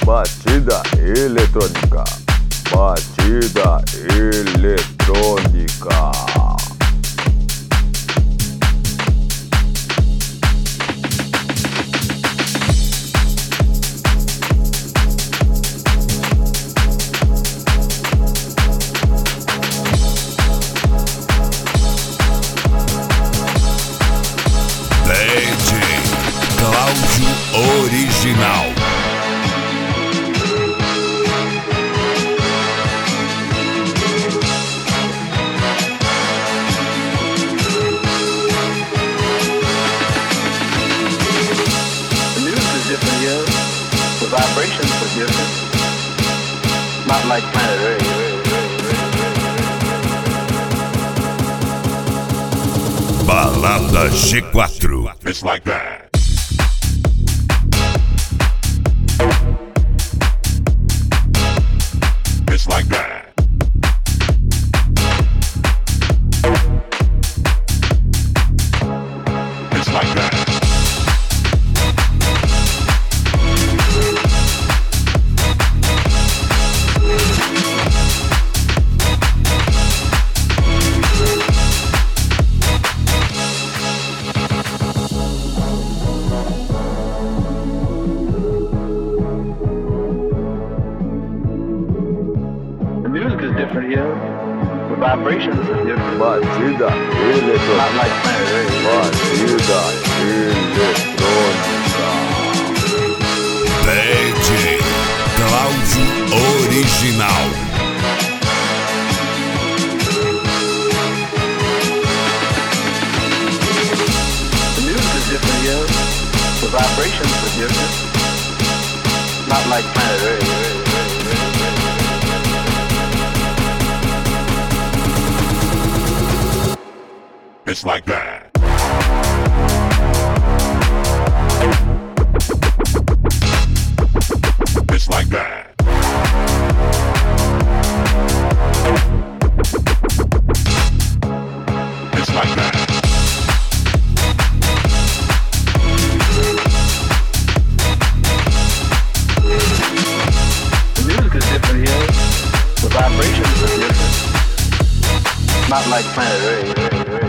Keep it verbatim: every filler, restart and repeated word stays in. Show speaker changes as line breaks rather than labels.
Batida eletrônica. Batida eletrônica.
Original.
The music is different here. The vibrations are different. Not like planet Earth.
Balada G quatro.
It's like that. It's like that. It's like that.
Different here. The vibrations are different.
Batida
Not
eletrônica.
like planet Earth.
Batida eletrônica.
D J Cláudio Original.
The music is different here. The vibrations are different. Not like planet Earth.
It's like that. It's like that. It's like that.
The music is different here. The vibrations are different. Not like planet Earth.